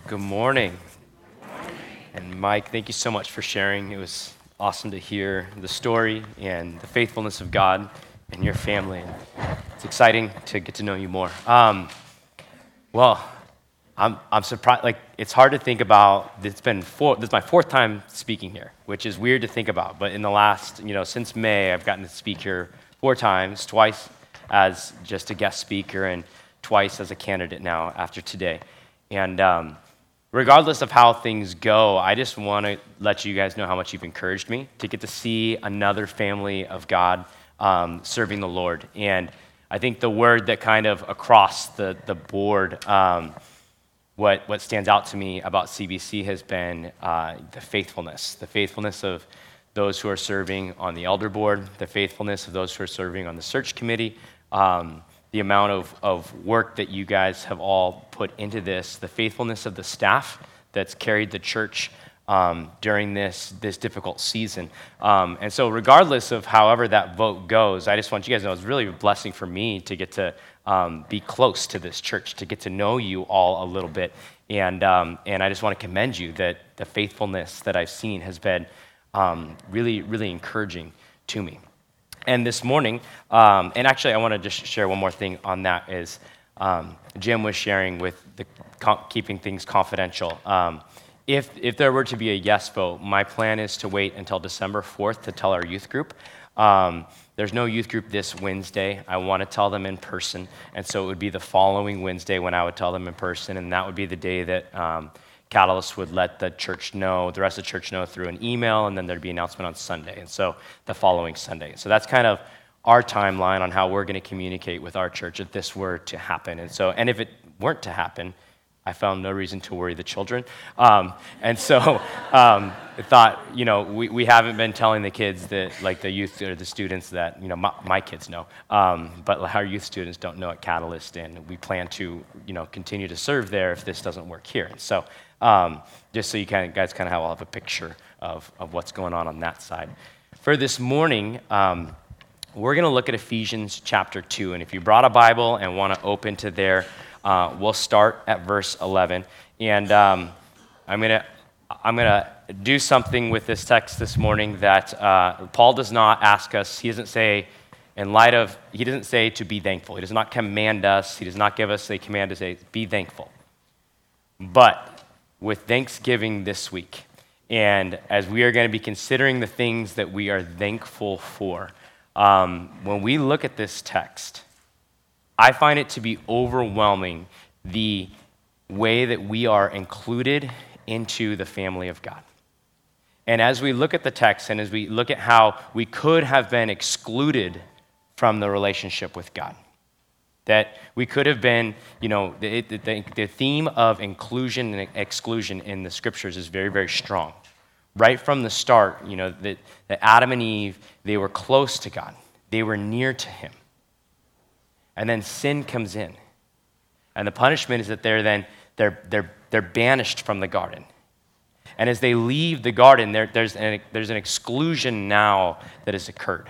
Good morning. And Mike, thank you so much for sharing. It was awesome to hear the story and the faithfulness of God and your family. And it's exciting to get to know you more. I'm surprised. Like, it's hard to think about. This is my fourth time speaking here, which is weird to think about. But in the last, since May, I've gotten to speak here 4 times, twice as just a guest speaker and twice as a candidate now after today. And regardless of how things go, I just want to let you guys know how much you've encouraged me to get to see another family of God serving the Lord. And I think the word that kind of across the board, what stands out to me about CBC has been the faithfulness of those who are serving on the elder board, the faithfulness of those who are serving on the search committee, the amount of work that you guys have all put into this, the faithfulness of the staff that's carried the church during this difficult season. And so regardless of however that vote goes, I just want you guys to know it's really a blessing for me to get to be close to this church, to get to know you all a little bit. And I just want to commend you that the faithfulness that I've seen has been really, really encouraging to me. And this morning, and actually I want to just share one more thing on that is Jim was sharing with the keeping things confidential. If there were to be a yes vote, my plan is to wait until December 4th to tell our youth group. There's no youth group this Wednesday. I want to tell them in person, and so it would be the following Wednesday when I would tell them in person, and that would be the day that Catalyst would let the rest of the church know through an email, and then there'd be an announcement on Sunday, and so the following Sunday. So that's kind of our timeline on how we're going to communicate with our church if this were to happen. And if it weren't to happen, I found no reason to worry the children. I thought, we haven't been telling the kids that, like the youth or the students that, my kids know, but our youth students don't know at Catalyst, and we plan to, continue to serve there if this doesn't work here. And so just so you guys kind of have a picture of what's going on that side. For this morning, we're going to look at Ephesians chapter 2, and if you brought a Bible and want to open to there, we'll start at verse 11, and I'm gonna do something with this text this morning that Paul does not ask us. He doesn't say, he doesn't say to be thankful. He does not command us. He does not give us a command to say be thankful. But with Thanksgiving this week, and as we are going to be considering the things that we are thankful for, when we look at this text, I find it to be overwhelming the way that we are included into the family of God. And as we look at the text and as we look at how we could have been excluded from the relationship with God, that we could have been, the theme of inclusion and exclusion in the scriptures is very, very strong. Right from the start, that Adam and Eve, they were close to God. They were near to him. And then sin comes in. And the punishment is that they're banished from the garden. And as they leave the garden, there's an exclusion now that has occurred.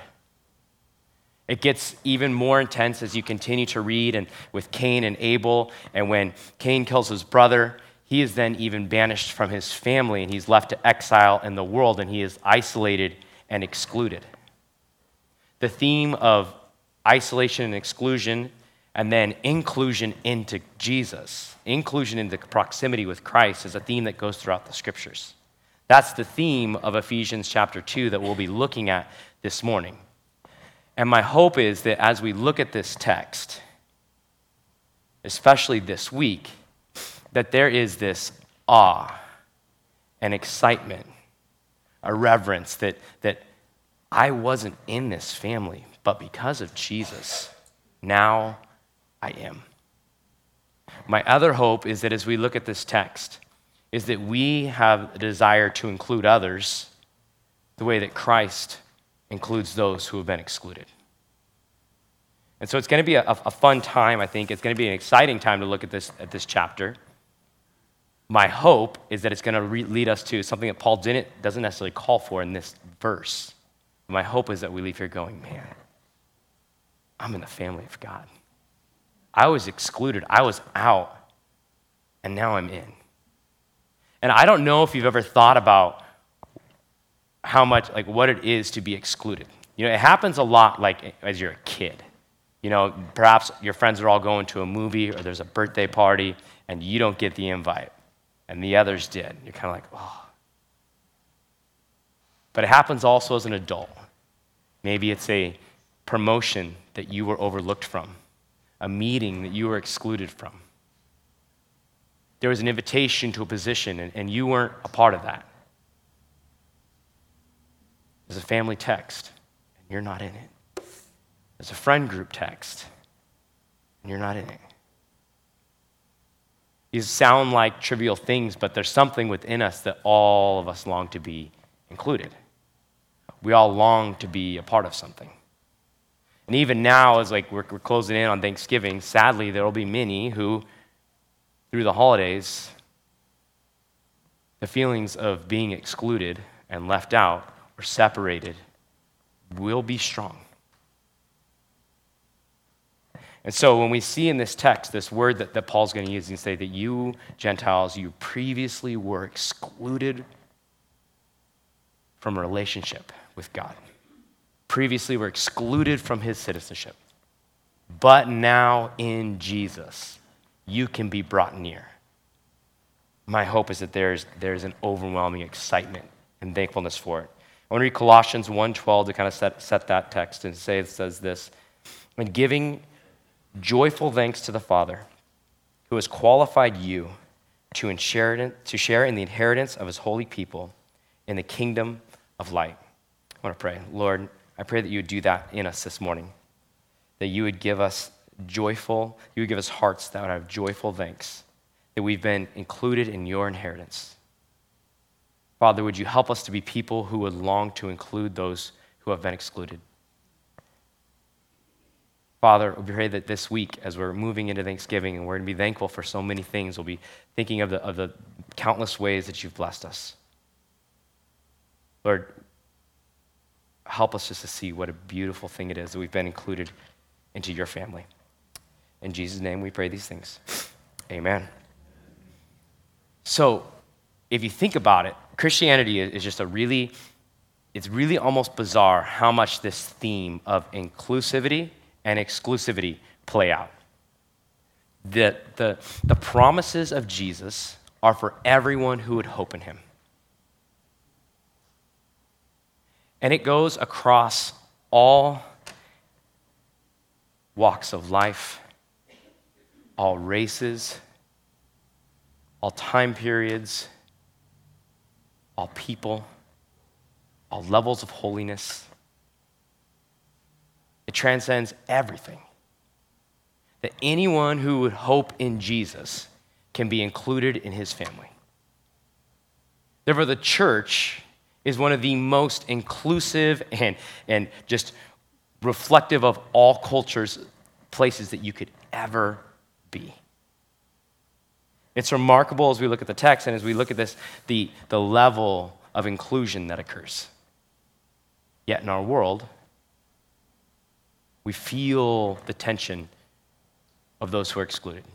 It gets even more intense as you continue to read, and with Cain and Abel, and when Cain kills his brother, he is then even banished from his family, and he's left to exile in the world, and he is isolated and excluded. The theme of isolation and exclusion, and then inclusion into Jesus, inclusion into proximity with Christ, is a theme that goes throughout the scriptures. That's the theme of Ephesians chapter 2 that we'll be looking at this morning. And my hope is that as we look at this text, especially this week, that there is this awe and excitement, a reverence that I wasn't in this family, but because of Jesus, now I am. My other hope is that as we look at this text, is that we have a desire to include others the way that Christ includes those who have been excluded. And so it's going to be a fun time, I think. It's going to be an exciting time to look at this chapter. My hope is that it's going to lead us to something that Paul doesn't necessarily call for in this verse. My hope is that we leave here going, man, I'm in the family of God. I was excluded. I was out, and now I'm in. And I don't know if you've ever thought about how much, like what it is to be excluded. You know, it happens a lot like as you're a kid. You know, perhaps your friends are all going to a movie or there's a birthday party and you don't get the invite and the others did. You're kind of like, oh. But it happens also as an adult. Maybe it's a promotion that you were overlooked from, a meeting that you were excluded from. There was an invitation to a position and you weren't a part of that. There's a family text and you're not in it. There's a friend group text and you're not in it. These sound like trivial things, but there's something within us that all of us long to be included. We all long to be a part of something. And even now, as like we're closing in on Thanksgiving, sadly, there will be many who, through the holidays, the feelings of being excluded and left out or separated will be strong. And so when we see in this text, this word that Paul's going to use and say that you, Gentiles, you previously were excluded from a relationship with God. Previously were excluded from his citizenship. But now in Jesus, you can be brought near. My hope is that there's an overwhelming excitement and thankfulness for it. I want to read Colossians 1:12 to kind of set that text and say it says this, and giving joyful thanks to the Father who has qualified you to share in the inheritance of his holy people in the kingdom of light. I want to pray. Lord, I pray that you would do that in us this morning, that you would give us hearts that would have joyful thanks, that we've been included in your inheritance. Father, would you help us to be people who would long to include those who have been excluded? Father, we pray that this week, as we're moving into Thanksgiving and we're going to be thankful for so many things, we'll be thinking of the countless ways that you've blessed us. Lord, help us just to see what a beautiful thing it is that we've been included into your family. In Jesus' name we pray these things. Amen. So, if you think about it, Christianity is just it's really almost bizarre how much this theme of inclusivity and exclusivity play out. The promises of Jesus are for everyone who would hope in him. And it goes across all walks of life, all races, all time periods, all people, all levels of holiness. It transcends everything. That anyone who would hope in Jesus can be included in his family. Therefore, the church is one of the most inclusive and just reflective of all cultures, places that you could ever be. It's remarkable as we look at the text and as we look at this, the level of inclusion that occurs. Yet in our world, we feel the tension of those who are excluded.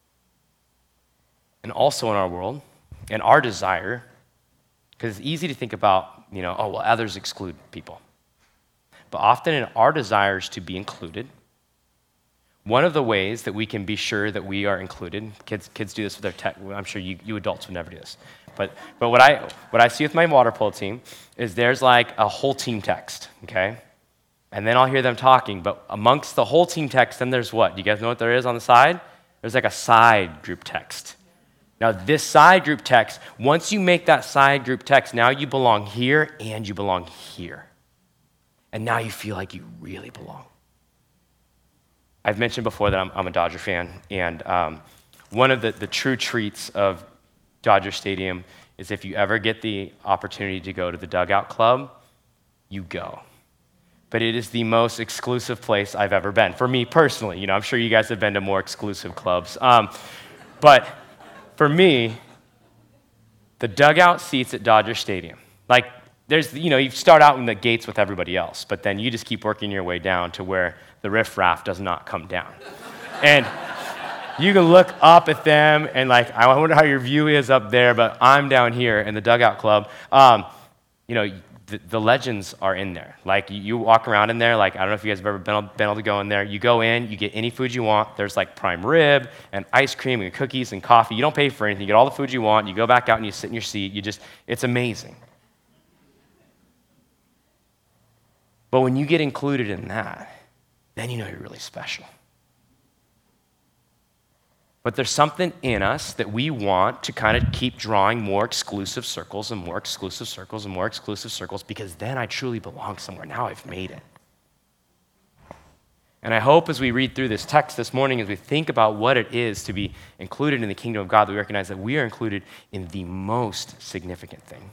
And also in our world, and our desire, because it's easy to think about, others exclude people. But often in our desires to be included, one of the ways that we can be sure that we are included, kids do this with their tech, I'm sure you adults would never do this, but what I see with my water polo team is there's like a whole team text, okay? And then I'll hear them talking, but amongst the whole team text, then there's what? Do you guys know what there is on the side? There's like a side group text. Now this side group text, once you make that side group text, now you belong here and you belong here. And now you feel like you really belong. I've mentioned before that I'm a Dodger fan, and one of the true treats of Dodger Stadium is if you ever get the opportunity to go to the Dugout Club, you go. But it is the most exclusive place I've ever been, for me personally. I'm sure you guys have been to more exclusive clubs. But for me, the dugout seats at Dodger Stadium, like you start out in the gates with everybody else, but then you just keep working your way down to where the riffraff does not come down. And You can look up at them and like, I wonder how your view is up there, but I'm down here in the Dugout Club. You know, the legends are in there. Like you walk around in there, like I don't know if you guys have ever been able to go in there. You go in, you get any food you want. There's like prime rib and ice cream and cookies and coffee. You don't pay for anything. You get all the food you want. You go back out and you sit in your seat. It's amazing. But when you get included in that, then you know you're really special. But there's something in us that we want to kind of keep drawing more exclusive circles and more exclusive circles and more exclusive circles, because then I truly belong somewhere. Now I've made it. And I hope as we read through this text this morning, as we think about what it is to be included in the kingdom of God, that we recognize that we are included in the most significant thing.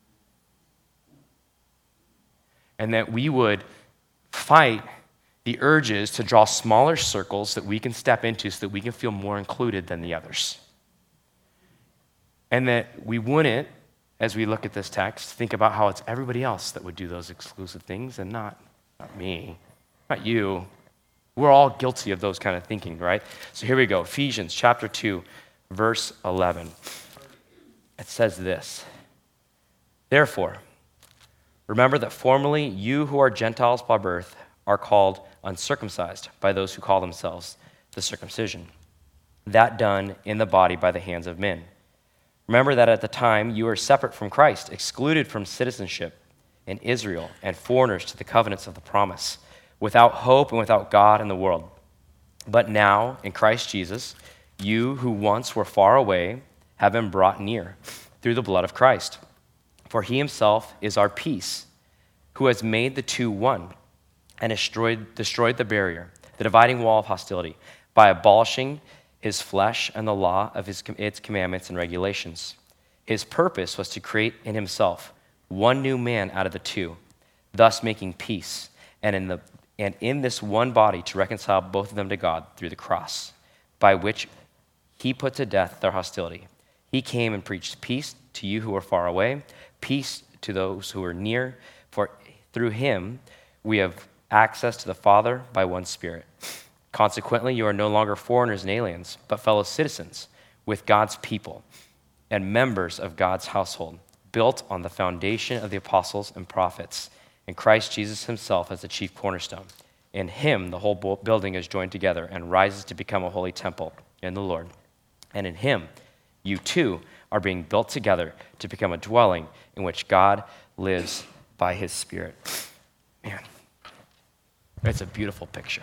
And that we would fight the urges to draw smaller circles that we can step into so that we can feel more included than the others. And that we wouldn't, as we look at this text, think about how it's everybody else that would do those exclusive things and not me, not you. We're all guilty of those kind of thinking, right? So here we go, Ephesians chapter 2, verse 11. It says this, "Therefore, remember that formerly you who are Gentiles by birth are called uncircumcised by those who call themselves the circumcision, that done in the body by the hands of men. Remember that at the time you were separate from Christ, excluded from citizenship in Israel, and foreigners to the covenants of the promise, without hope and without God in the world. But now, in Christ Jesus, you who once were far away have been brought near through the blood of Christ. For he himself is our peace, who has made the two one, and destroyed the barrier, the dividing wall of hostility, by abolishing his flesh and the law of its commandments and regulations. His purpose was to create in himself one new man out of the two, thus making peace, and in this one body to reconcile both of them to God through the cross, by which he put to death their hostility. He came and preached peace to you who are far away, peace to those who are near, for through him we have access to the Father by one Spirit. Consequently, you are no longer foreigners and aliens, but fellow citizens with God's people and members of God's household, built on the foundation of the apostles and prophets, and Christ Jesus himself as the chief cornerstone. In him, the whole building is joined together and rises to become a holy temple in the Lord. And in him, you too are being built together to become a dwelling in which God lives by his Spirit." Man, it's a beautiful picture.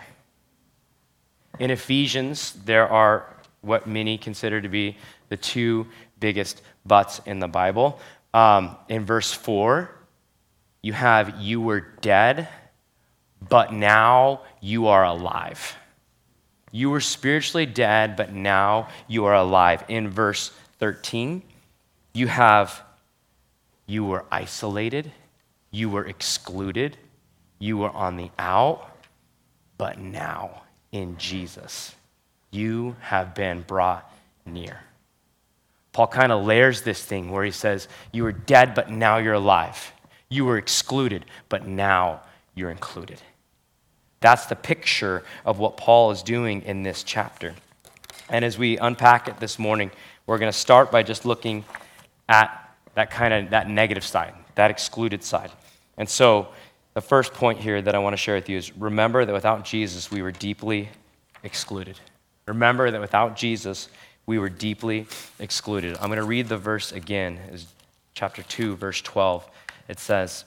In Ephesians, there are what many consider to be the two biggest buts in the Bible. In verse 4, you have, "You were dead, but now you are alive." You were spiritually dead, but now you are alive. In verse 13, you have, "You were isolated, you were excluded, you were on the out, but now in Jesus, you have been brought near." Paul kind of layers this thing where he says, you were dead, but now you're alive. You were excluded, but now you're included. That's the picture of what Paul is doing in this chapter. And as we unpack it this morning, we're going to start by just looking at that negative side, that excluded side. And so the first point here that I want to share with you is, remember that without Jesus, we were deeply excluded. Remember that without Jesus, we were deeply excluded. I'm going to read the verse again. It's chapter 2, verse 12. It says,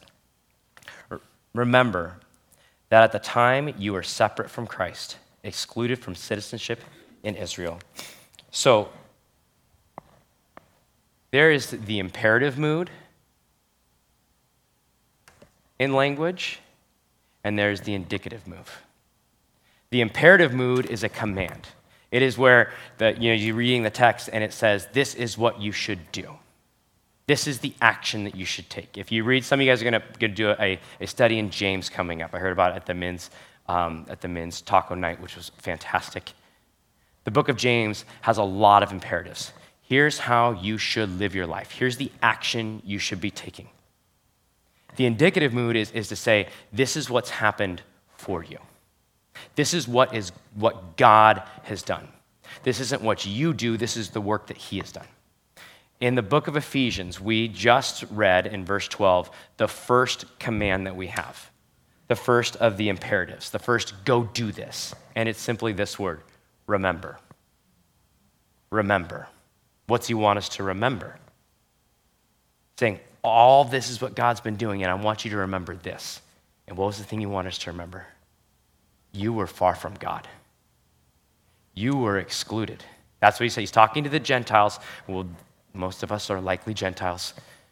"Remember that at the time you were separate from Christ, excluded from citizenship in Israel." So there is the imperative mood in language, and there's the indicative mood. The imperative mood is a command. It is where you're reading the text and it says, this is what you should do. This is the action that you should take. If you read, some of you guys are going to do a study in James coming up. I heard about it at the men's taco night, which was fantastic. The book of James has a lot of imperatives. Here's how you should live your life. Here's the action you should be taking. The indicative mood is to say, this is what's happened for you. This is what God has done. This isn't what you do, this is the work that he has done. In the book of Ephesians, we just read in verse 12 the first command that we have, the first of the imperatives, the first go do this. And it's simply this word, remember. Remember. What's he want us to remember? Saying, all this is what God's been doing, and I want you to remember this. And what was the thing you want us to remember? You were far from God. You were excluded. That's what he said. He's talking to the Gentiles. Well, most of us are likely Gentiles.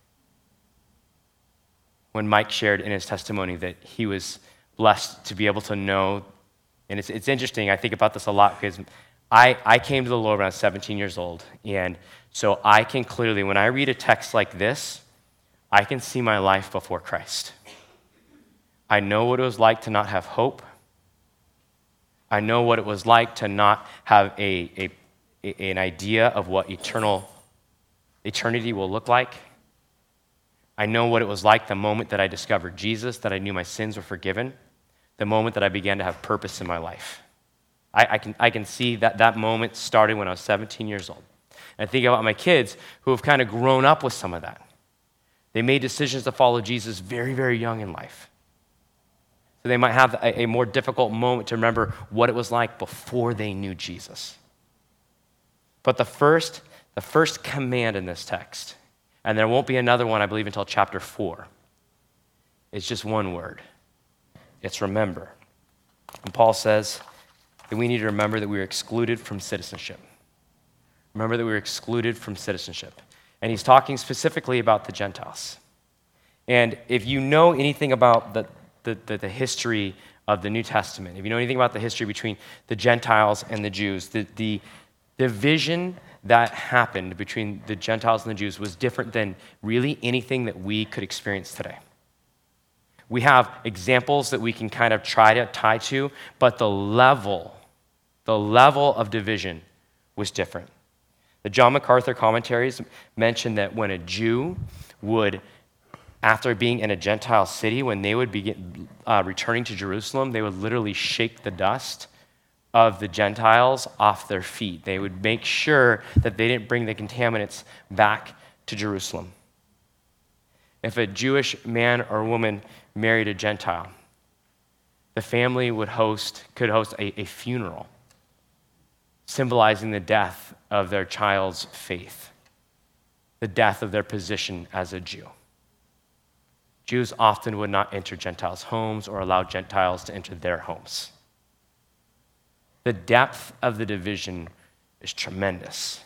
When Mike shared in his testimony that he was blessed to be able to know, and it's interesting, I think about this a lot because I came to the Lord when I was 17 years old, and so I can clearly, when I read a text like this, I can see my life before Christ. I know what it was like to not have hope. I know what it was like to not have an idea of what eternity will look like. I know what it was like the moment that I discovered Jesus, that I knew my sins were forgiven, the moment that I began to have purpose in my life. I can see that moment started when I was 17 years old. And I think about my kids who have kind of grown up with some of that. They made decisions to follow Jesus very, very young in life. So they might have a more difficult moment to remember what it was like before they knew Jesus. But the first command in this text, and there won't be another one, I believe, until chapter 4, is just one word. It's remember. And Paul says that we need to remember that we were excluded from citizenship. Remember that we were excluded from citizenship. And he's talking specifically about the Gentiles. And if you know anything about the history of the New Testament, if you know anything about the history between the Gentiles and the Jews, the division that happened between the Gentiles and the Jews was different than really anything that we could experience today. We have examples that we can kind of try to tie to, but the level of division was different. The John MacArthur commentaries mention that when a Jew would, after being in a Gentile city, when they would begin returning to Jerusalem, they would literally shake the dust of the Gentiles off their feet. They would make sure that they didn't bring the contaminants back to Jerusalem. If a Jewish man or woman married a Gentile, the family could host a funeral symbolizing the death of their child's faith, the death of their position as a Jew. Jews often would not enter Gentiles' homes or allow Gentiles to enter their homes. The depth of the division is tremendous.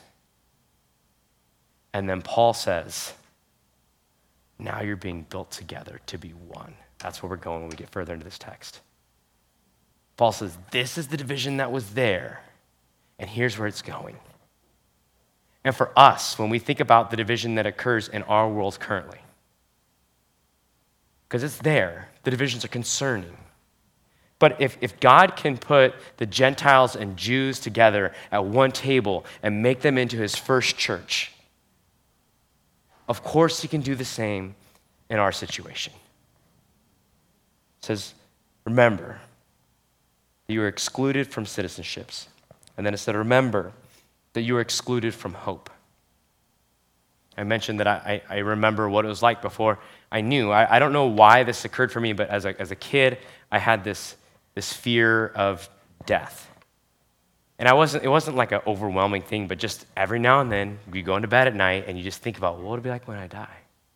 And then Paul says, now you're being built together to be one. That's where we're going when we get further into this text. Paul says, this is the division that was there, and here's where it's going. And for us, when we think about the division that occurs in our world currently, because it's there, the divisions are concerning. But if God can put the Gentiles and Jews together at one table and make them into his first church, of course he can do the same in our situation. It says, remember that you were excluded from citizenships. And then it said, remember that you were excluded from hope. I mentioned that I remember what it was like before I knew. I don't know why this occurred for me, but as a kid, I had this fear of death. And it wasn't like an overwhelming thing, but just every now and then, you go into bed at night and you just think about, what would it be like when I die?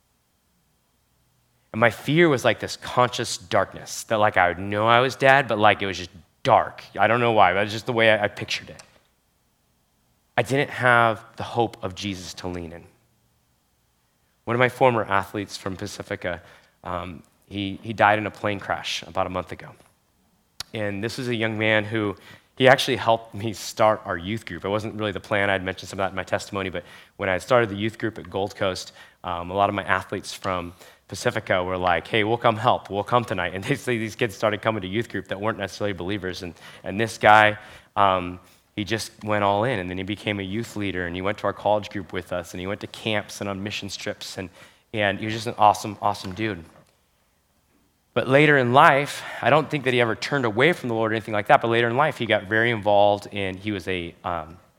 And my fear was like this conscious darkness, that like I would know I was dead, but like it was just dark. I don't know why, but it was just the way I pictured it. I didn't have the hope of Jesus to lean in. One of my former athletes from Pacifica, he died in a plane crash about a month ago. And this was a young man who, he actually helped me start our youth group. It wasn't really the plan. I'd mentioned some of that in my testimony, but when I started the youth group at Gold Coast, a lot of my athletes from Pacifica were like, hey, we'll come help. We'll come tonight. And these kids started coming to youth group that weren't necessarily believers. And this guy, he just went all in, and then he became a youth leader, and he went to our college group with us, and he went to camps and on mission trips, and he was just an awesome, awesome dude. But later in life, I don't think that he ever turned away from the Lord or anything like that, but later in life, he got very involved in, he was a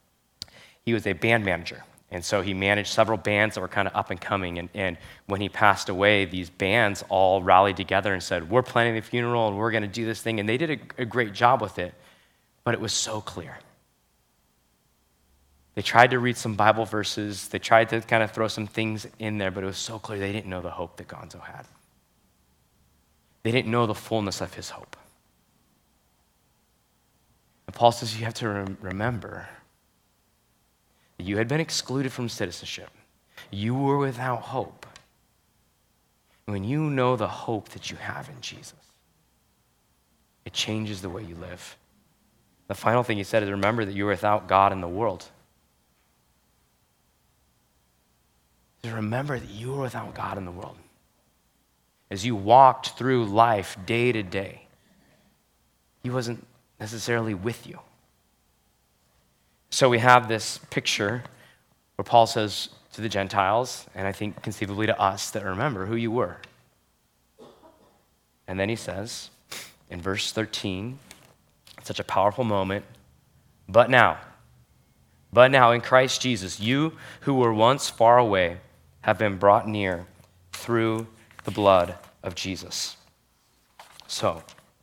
he was a band manager. And so he managed several bands that were kind of up and coming. And when he passed away, these bands all rallied together and said, we're planning the funeral and we're going to do this thing. And they did a great job with it, but it was so clear. They tried to read some Bible verses. They tried to kind of throw some things in there, but it was so clear they didn't know the hope that Gonzo had. They didn't know the fullness of his hope. And Paul says you have to remember that you had been excluded from citizenship. You were without hope. When you know the hope that you have in Jesus, it changes the way you live. The final thing he said is remember that you're without God in the world. Remember that you were without God in the world. As you walked through life day to day, he wasn't necessarily with you. So we have this picture where Paul says to the Gentiles, and I think conceivably to us, that remember who you were. And then he says in verse 13, such a powerful moment, but now in Christ Jesus, you who were once far away have been brought near through the blood of Jesus. So,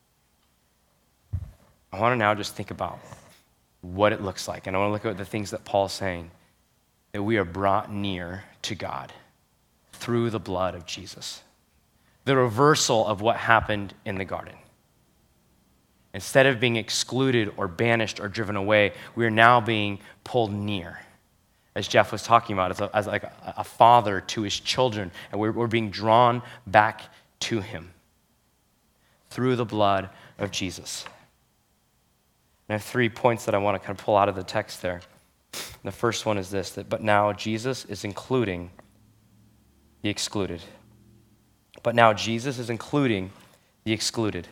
I want to now just think about what it looks like. And I want to look at the things that Paul's saying, that we are brought near to God through the blood of Jesus. The reversal of what happened in the garden. Instead of being excluded or banished or driven away, we are now being pulled near. As Jeff was talking about, as like a father to his children, and we're being drawn back to him through the blood of Jesus. And I have 3 points that I want to kind of pull out of the text there. The first one is this, but now Jesus is including the excluded. But now Jesus is including the excluded.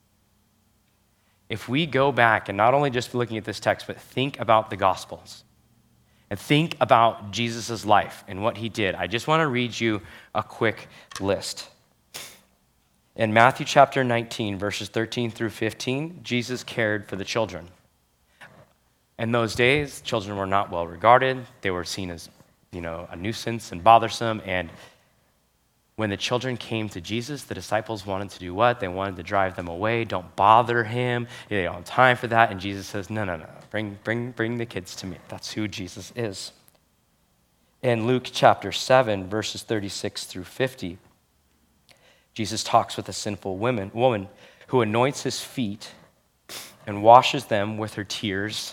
If we go back and not only just looking at this text, but think about the Gospels, and think about Jesus' life and what he did. I just want to read you a quick list. In Matthew chapter 19, verses 13 through 15, Jesus cared for the children. In those days, children were not well regarded. They were seen as, a nuisance and bothersome. And when the children came to Jesus, the disciples wanted to do what? They wanted to drive them away. Don't bother him. They don't have time for that. And Jesus says, no. Bring the kids to me. That's who Jesus is. In Luke chapter 7, verses 36 through 50, Jesus talks with a sinful woman who anoints his feet and washes them with her tears.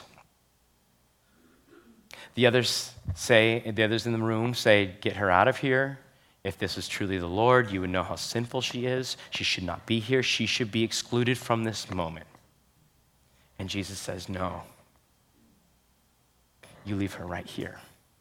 The others in the room say, get her out of here. If this is truly the Lord, you would know how sinful she is. She should not be here. She should be excluded from this moment. And Jesus says, no. You leave her right here.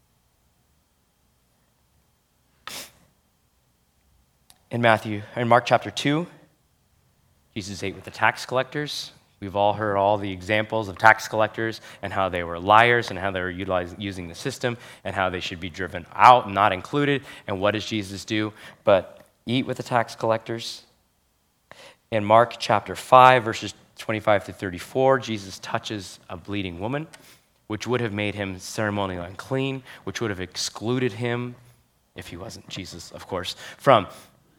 In Mark chapter 2, Jesus ate with the tax collectors. We've all heard all the examples of tax collectors and how they were liars and how they were using the system and how they should be driven out and not included. And what does Jesus do but eat with the tax collectors? In Mark chapter 5, verses 25 to 34, Jesus touches a bleeding woman, which would have made him ceremonially unclean, which would have excluded him, if he wasn't Jesus, of course, from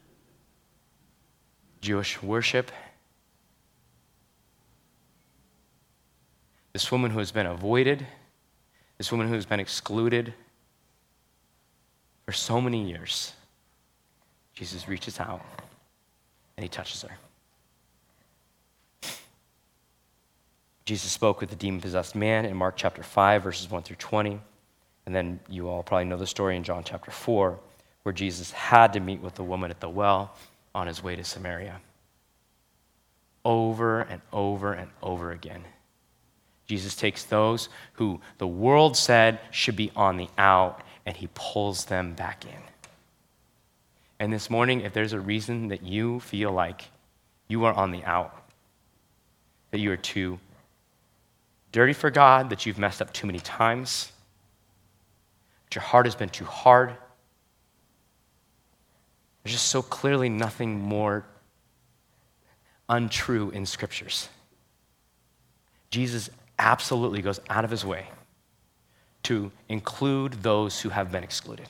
Jewish worship. This woman who has been avoided, this woman who has been excluded for so many years, Jesus reaches out and he touches her. Jesus spoke with the demon-possessed man in Mark chapter 5, verses 1 through 20. And then you all probably know the story in John chapter 4, where Jesus had to meet with the woman at the well on his way to Samaria. Over and over and over again, Jesus takes those who the world said should be on the out, and he pulls them back in. And this morning, if there's a reason that you feel like you are on the out, that you are too dirty for God, that you've messed up too many times, that your heart has been too hard, there's just so clearly nothing more untrue in scriptures. Jesus absolutely goes out of his way to include those who have been excluded.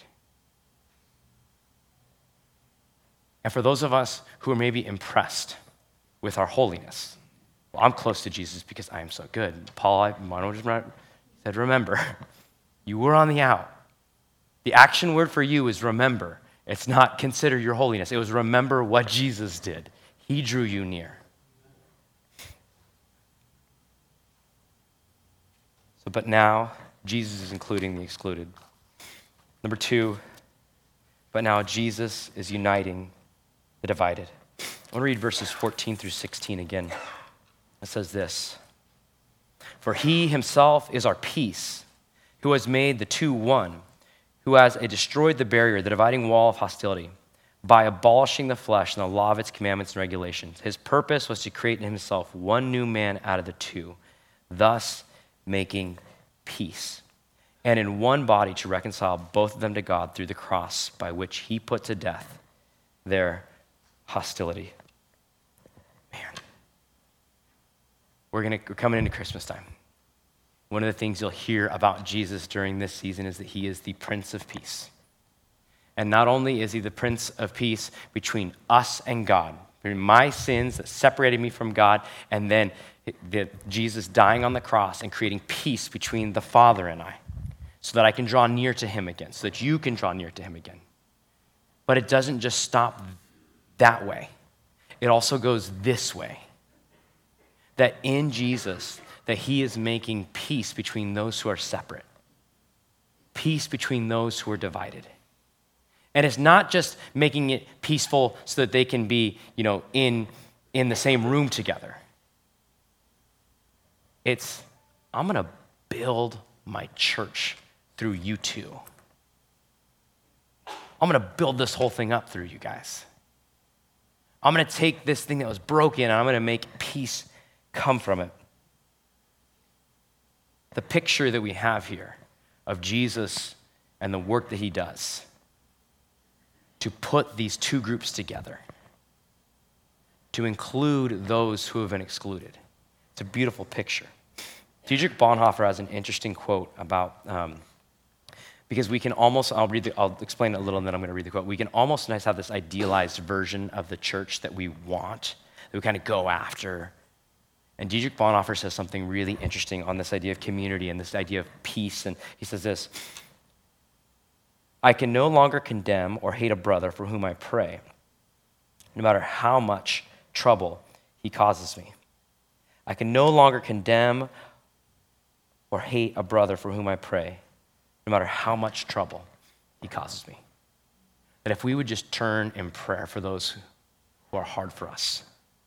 And for those of us who are maybe impressed with our holiness, well, I'm close to Jesus because I am so good. Paul said, remember, you were on the out. The action word for you is remember. It's not consider your holiness. It was remember what Jesus did. He drew you near. But now, Jesus is including the excluded. Number 2, but now Jesus is uniting the divided. I want to read verses 14 through 16 again. It says this, for he himself is our peace, who has made the two one, who has destroyed the barrier, the dividing wall of hostility, by abolishing the flesh and the law of its commandments and regulations. His purpose was to create in himself one new man out of the two, thus making peace, and in one body to reconcile both of them to God through the cross, by which he put to death their hostility. Man, we're coming into Christmas time. One of the things you'll hear about Jesus during this season is that he is the Prince of Peace. And not only is he the Prince of Peace between us and God, between my sins that separated me from God, and then Jesus dying on the cross and creating peace between the Father and I, so that I can draw near to him again, so that you can draw near to him again. But it doesn't just stop that way. It also goes this way. That in Jesus, that he is making peace between those who are separate, peace between those who are divided. And it's not just making it peaceful so that they can be, in the same room together. It's, I'm going to build my church through you two. I'm going to build this whole thing up through you guys. I'm going to take this thing that was broken and I'm going to make peace come from it. The picture that we have here of Jesus and the work that he does to put these two groups together, to include those who have been excluded. It's a beautiful picture. Dietrich Bonhoeffer has an interesting quote about, because we can almost, I'll explain it a little and then I'm going to read the quote. We can almost sometimes have this idealized version of the church that we want, that we kind of go after. And Dietrich Bonhoeffer says something really interesting on this idea of community and this idea of peace. And he says this, I can no longer condemn or hate a brother for whom I pray, no matter how much trouble he causes me. I can no longer condemn or hate a brother for whom I pray, no matter how much trouble he causes me. That if we would just turn in prayer for those who are hard for us,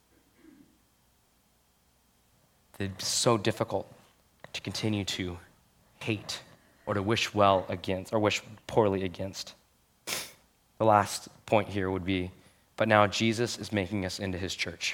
it's so difficult to continue to hate or to wish well against or wish poorly against. The last point here would be, but now Jesus is making us into his church.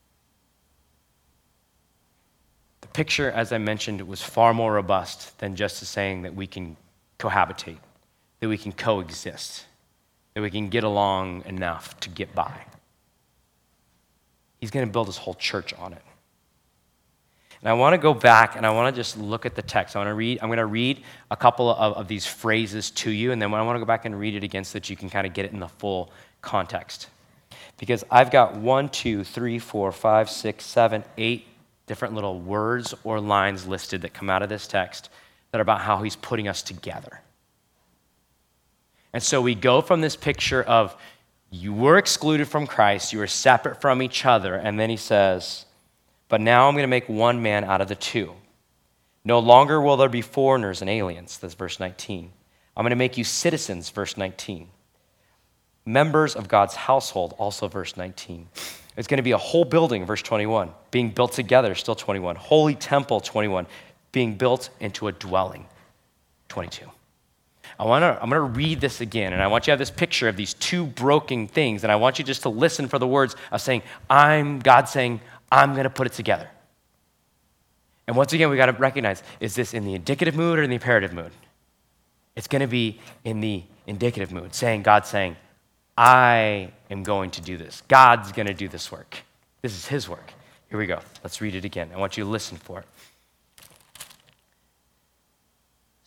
The picture, as I mentioned, was far more robust than just saying that we can cohabitate, that we can coexist, that we can get along enough to get by. He's going to build his whole church on it. And I want to go back and I want to just look at the text. I'm going to read a couple of these phrases to you, and then I want to go back and read it again so that you can kind of get it in the full context. Because I've got 1, 2, 3, 4, 5, 6, 7, 8 different little words or lines listed that come out of this text that are about how he's putting us together. And so we go from this picture of you were excluded from Christ, you were separate from each other, and then he says, but now I'm going to make one man out of the two. No longer will there be foreigners and aliens, that's verse 19. I'm going to make you citizens, verse 19. Members of God's household, also verse 19. It's going to be a whole building, verse 21. Being built together, still 21. Holy temple, 21. Being built into a dwelling, 22. I'm going to read this again, and I want you to have this picture of these two broken things, and I want you just to listen for the words of saying, God saying, I'm going to put it together. And once again, we got to recognize, is this in the indicative mood or in the imperative mood? It's going to be in the indicative mood, God's saying, I am going to do this. God's going to do this work. This is his work. Here we go. Let's read it again. I want you to listen for it.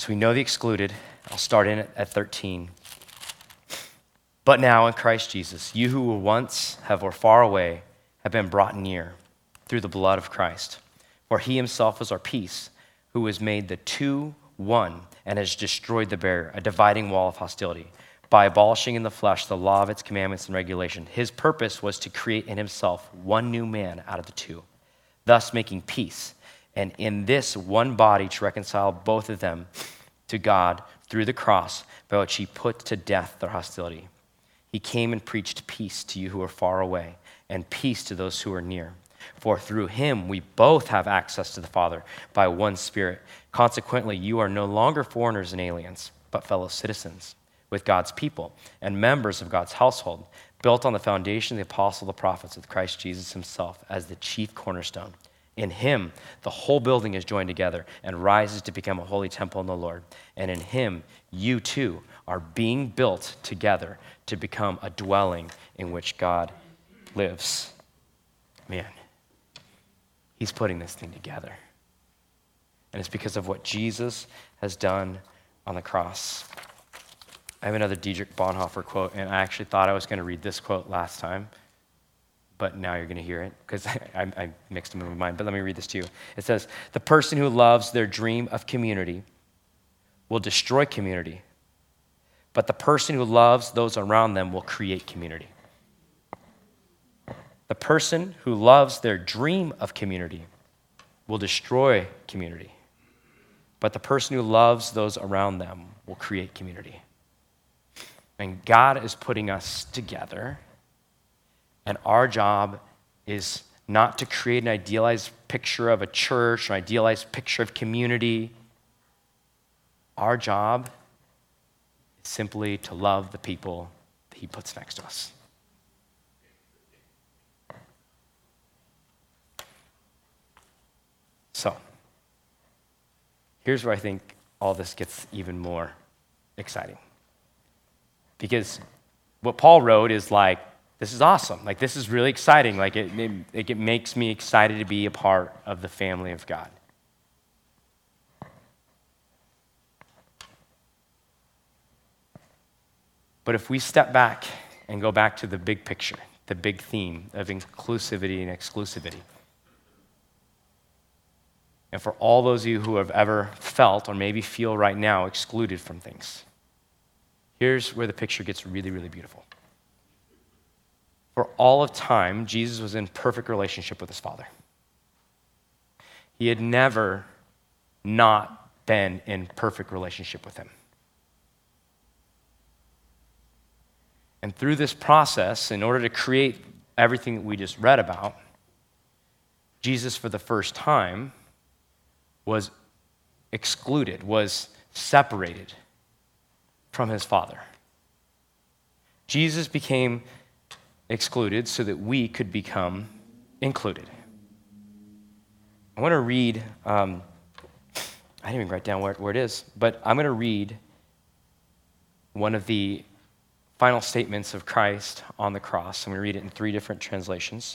So we know the excluded. I'll start in at 13. But now in Christ Jesus, you who were once were far away have been brought near through the blood of Christ. For he himself is our peace, who has made the two one and has destroyed the barrier, a dividing wall of hostility, by abolishing in the flesh the law of its commandments and regulation. His purpose was to create in himself one new man out of the two, thus making peace, and in this one body to reconcile both of them to God through the cross, by which he put to death their hostility. He came and preached peace to you who are far away, and peace to those who are near. For through him we both have access to the Father by one Spirit. Consequently, you are no longer foreigners and aliens, but fellow citizens with God's people and members of God's household, built on the foundation of the apostles, the prophets, with Christ Jesus himself as the chief cornerstone. In him, the whole building is joined together and rises to become a holy temple in the Lord. And in him, you too are being built together to become a dwelling in which God lives. Man, he's putting this thing together. And it's because of what Jesus has done on the cross. I have another Dietrich Bonhoeffer quote, and I actually thought I was going to read this quote last time, but now you're going to hear it because I mixed them in my mind. But let me read this to you. It says, "The person who loves their dream of community will destroy community, but the person who loves those around them will create community." The person who loves their dream of community will destroy community, but the person who loves those around them will create community. And God is putting us together, and our job is not to create an idealized picture of a church, an idealized picture of community. Our job is simply to love the people that he puts next to us. So, here's where I think all this gets even more exciting. Because what Paul wrote is like, this is awesome. Like, this is really exciting. Like, it makes me excited to be a part of the family of God. But if we step back and go back to the big picture, the big theme of inclusivity and exclusivity, and for all those of you who have ever felt or maybe feel right now excluded from things, here's where the picture gets really, really beautiful. For all of time, Jesus was in perfect relationship with his Father. He had never not been in perfect relationship with him. And through this process, in order to create everything that we just read about, Jesus, for the first time, was excluded, was separated from his Father. Jesus became excluded so that we could become included. I want to read, I didn't even write down where it is, but I'm going to read one of the final statements of Christ on the cross. I'm going to read it in 3 different translations.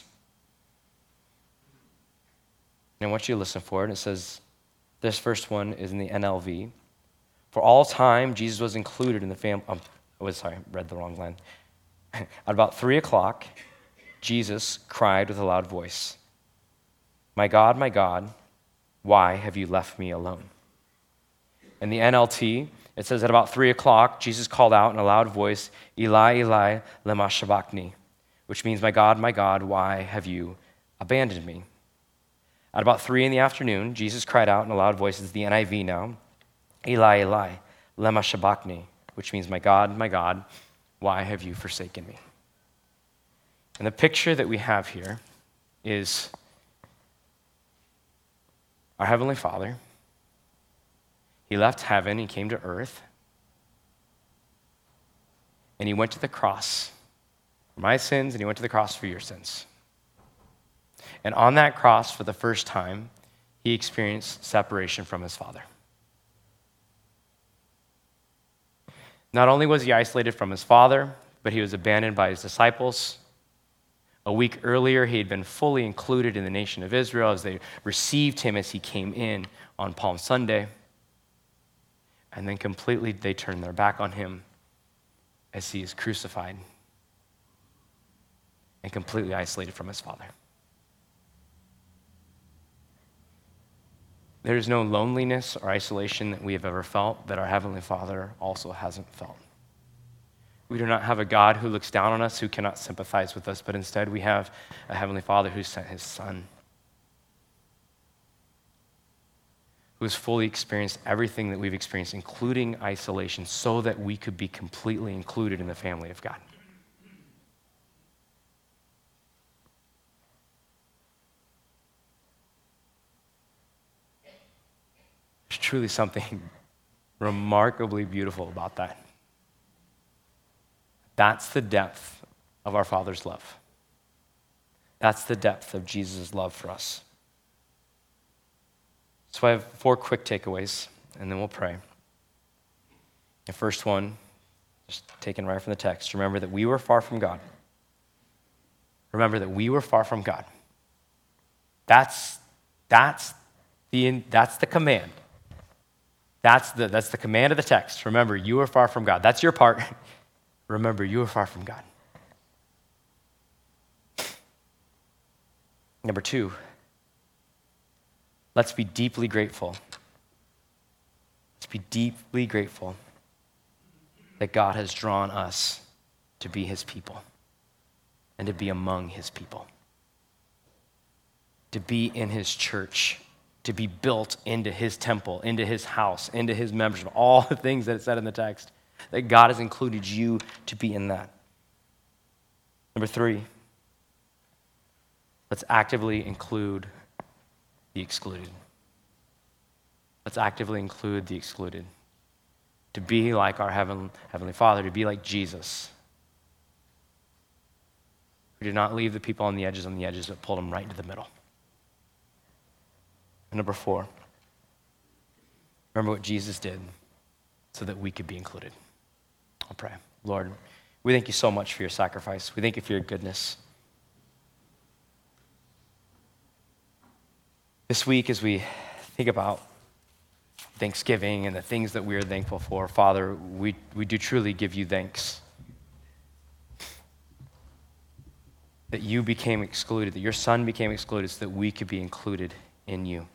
And I want you to listen for it. It says, this first one is in the NLV. For all time, Jesus was included in the family. I read the wrong line. At about 3 o'clock, Jesus cried with a loud voice, my God, why have you left me alone?" In the NLT, it says at about 3 o'clock, Jesus called out in a loud voice, Eli, Eli, lema sabachthani, which means, my God, why have you abandoned me? At about 3 in the afternoon, Jesus cried out in a loud voice, it's the NIV now, Eli, Eli, lema sabachthani, which means, my God, why have you forsaken me? And the picture that we have here is our Heavenly Father. He left heaven, he came to earth, and he went to the cross for my sins, and he went to the cross for your sins. And on that cross, for the first time, he experienced separation from his Father. Not only was he isolated from his Father, but he was abandoned by his disciples. A week earlier, he had been fully included in the nation of Israel as they received him as he came in on Palm Sunday. And then completely they turn their back on him as he is crucified and completely isolated from his Father. There is no loneliness or isolation that we have ever felt that our Heavenly Father also hasn't felt. We do not have a God who looks down on us, who cannot sympathize with us, but instead we have a Heavenly Father who sent his Son, who has fully experienced everything that we've experienced, including isolation, so that we could be completely included in the family of God. There's truly something remarkably beautiful about that. That's the depth of our Father's love. That's the depth of Jesus' love for us. So I have 4 quick takeaways, and then we'll pray. The first one, just taken right from the text, remember that we were far from God. Remember that we were far from God. That's the command. That's the command of the text. Remember, you are far from God. That's your part. Remember, you are far from God. Number 2, let's be deeply grateful. Let's be deeply grateful that God has drawn us to be his people and to be among his people, to be in his church, to be built into his temple, into his house, into his membership, all the things that it said in the text, that God has included you to be in that. Number 3, let's actively include the excluded. Let's actively include the excluded. To be like our Heavenly Father, to be like Jesus. We did not leave the people on the edges, but pulled them right into the middle. And number 4, remember what Jesus did so that we could be included. I'll pray. Lord, we thank you so much for your sacrifice. We thank you for your goodness. This week, as we think about Thanksgiving and the things that we are thankful for, Father, we do truly give you thanks that you became excluded, that your Son became excluded so that we could be included in you.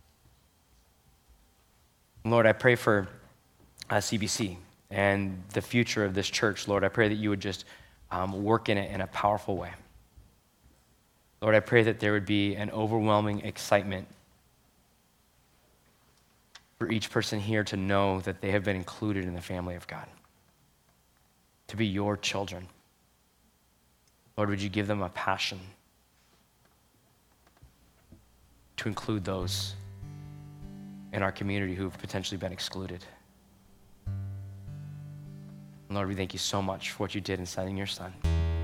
Lord, I pray for CBC and the future of this church. Lord, I pray that you would just work in it in a powerful way. Lord, I pray that there would be an overwhelming excitement for each person here to know that they have been included in the family of God, to be your children. Lord, would you give them a passion to include those in our community who have potentially been excluded. And Lord, we thank you so much for what you did in sending your Son.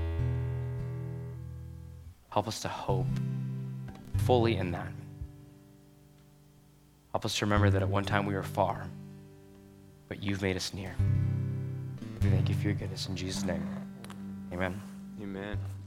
Help us to hope fully in that. Help us to remember that at one time we were far, but you've made us near. We thank you for your goodness. In Jesus' name, amen. Amen.